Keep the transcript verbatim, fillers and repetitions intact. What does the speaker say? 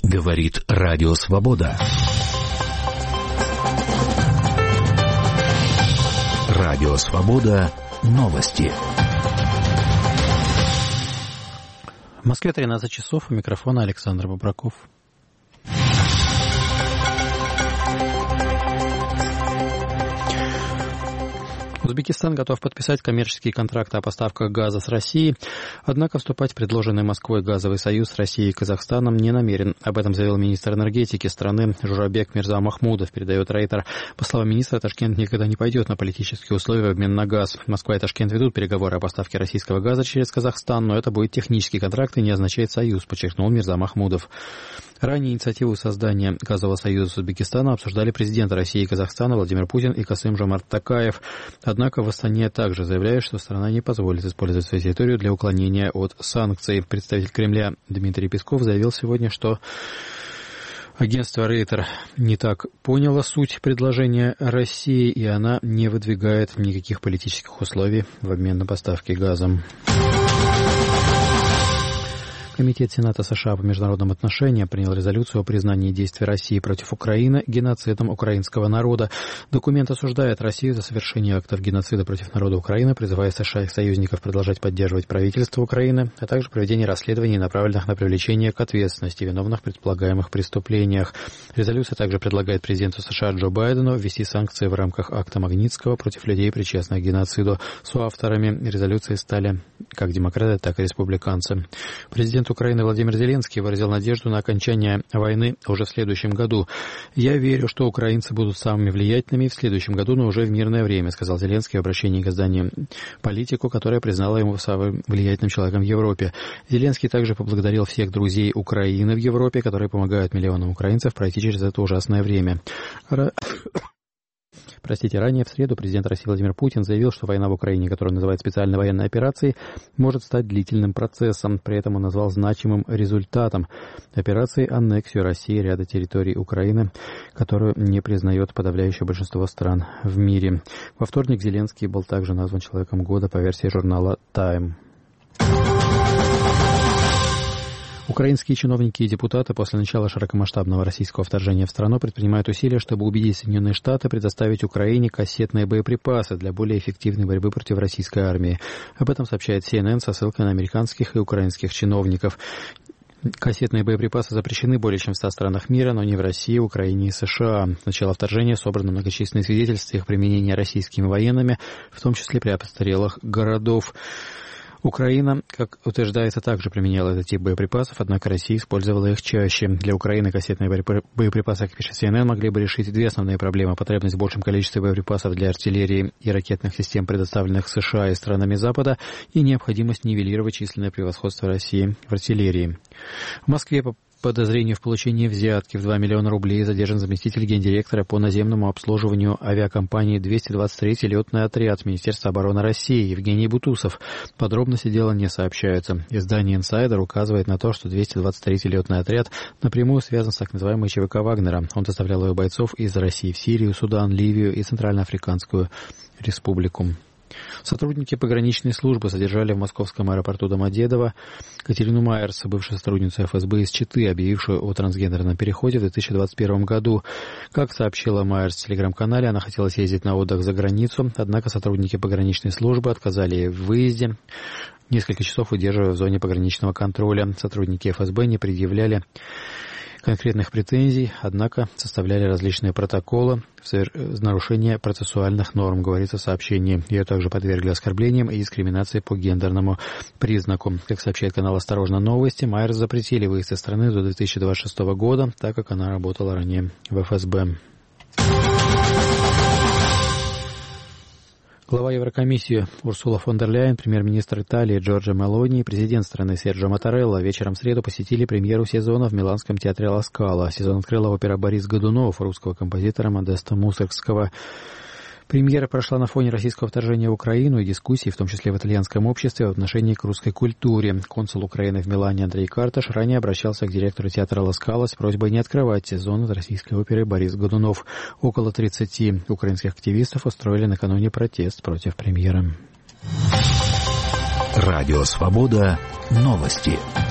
Говорит Радио Свобода. Радио Свобода. Новости. В Москве тринадцать часов. У микрофона Александр Бобраков. Узбекистан готов подписать коммерческие контракты о поставках газа с Россией, однако вступать в предложенный Москвой газовый союз с Россией и Казахстаном не намерен. Об этом заявил министр энергетики страны Журабек Мирза-Махмудов, передает Рейтер. По словам министра, Ташкент никогда не пойдет на политические условия в обмен на газ. Москва и Ташкент ведут переговоры о поставке российского газа через Казахстан, но это будет технический контракт и не означает союз, подчеркнул Мирза-Махмудов. Ранее инициативу создания газового союза с Узбекистаном обсуждали президенты России и Казахстана Владимир Путин и Касым-Жомарт Токаев. Однако в Астане также заявляют, что страна не позволит использовать свою территорию для уклонения от санкций. Представитель Кремля Дмитрий Песков заявил сегодня, что агентство Рейтер не так поняло суть предложения России, и она не выдвигает никаких политических условий в обмен на поставки газом. Комитет Сената США по международным отношениям принял резолюцию о признании действий России против Украины геноцидом украинского народа. Документ осуждает Россию за совершение актов геноцида против народа Украины, призывая США и их союзников продолжать поддерживать правительство Украины, а также проведение расследований, направленных на привлечение к ответственности виновных в предполагаемых преступлениях. Резолюция также предлагает президенту США Джо Байдену ввести санкции в рамках акта Магнитского против людей, причастных к геноциду. Соавторами резолюции стали как демократы, так и республиканцы. Президент Украины Владимир Зеленский выразил надежду на окончание войны уже в следующем году. «Я верю, что украинцы будут самыми влиятельными в следующем году, но уже в мирное время», сказал Зеленский в обращении к изданию «Политику», которая признала его самым влиятельным человеком в Европе. Зеленский также поблагодарил всех друзей Украины в Европе, которые помогают миллионам украинцев пройти через это ужасное время. Простите, ранее в среду президент России Владимир Путин заявил, что война в Украине, которую называют специальной военной операцией, может стать длительным процессом. При этом он назвал значимым результатом операции аннексию России ряда территорий Украины, которую не признает подавляющее большинство стран в мире. Во вторник Зеленский был также назван человеком года по версии журнала Time. Украинские чиновники и депутаты после начала широкомасштабного российского вторжения в страну предпринимают усилия, чтобы убедить Соединенные Штаты предоставить Украине кассетные боеприпасы для более эффективной борьбы против российской армии. Об этом сообщает си эн эн со ссылкой на американских и украинских чиновников. Кассетные боеприпасы запрещены более чем в ста странах мира, но не в России, Украине и США. С начала вторжения собраны многочисленные свидетельства их применения российскими военными, в том числе при обстрелах городов. Украина, как утверждается, также применяла этот тип боеприпасов, однако Россия использовала их чаще. Для Украины кассетные боеприпасы, как пишет си эн эн, могли бы решить две основные проблемы. Потребность в большем количестве боеприпасов для артиллерии и ракетных систем, предоставленных США и странами Запада, и необходимость нивелировать численное превосходство России в артиллерии. В Москве по подозрению в получении взятки в два миллиона рублей задержан заместитель гендиректора по наземному обслуживанию авиакомпании двести двадцать третий летный отряд Министерства обороны России Евгений Бутусов. Подробности дела не сообщаются. Издание «Инсайдер» указывает на то, что двести двадцать третий летный отряд напрямую связан с так называемой ЧВК Вагнера. Он доставлял ее бойцов из России в Сирию, Судан, Ливию и Центральноафриканскую Республику. Сотрудники пограничной службы задержали в московском аэропорту Домодедово Катерину Майерс, бывшую сотрудницу эф эс бэ из Читы, объявившую о трансгендерном переходе в две тысячи двадцать первом году. Как сообщила Майерс в телеграм-канале, она хотела съездить на отдых за границу, однако сотрудники пограничной службы отказали ей в выезде, несколько часов удерживая в зоне пограничного контроля. Сотрудники эф эс бэ не предъявляли конкретных претензий, однако составляли различные протоколы в нарушение процессуальных норм, говорится в сообщении. Ее также подвергли оскорблениям и дискриминации по гендерному признаку. Как сообщает канал «Осторожно! Новости», Майерс запретили выезд из страны до две тысячи двадцать шестого года, так как она работала ранее в эф эс бэ. Глава Еврокомиссии Урсула фон дер Ляйен, премьер-министр Италии Джорджо Мелони и президент страны Серджио Маттарелла вечером в среду посетили премьеру сезона в Миланском театре Ла Скала. Сезон открыла опера «Борис Годунов» русского композитора Модеста Мусоргского. Премьера прошла на фоне российского вторжения в Украину и дискуссий, в том числе в итальянском обществе, в отношении к русской культуре. Консул Украины в Милане Андрей Карташ ранее обращался к директору театра Ла Скала с просьбой не открывать сезон российской оперы «Борис Годунов». Около тридцати украинских активистов устроили накануне протест против премьеры. Радио «Свобода». Новости.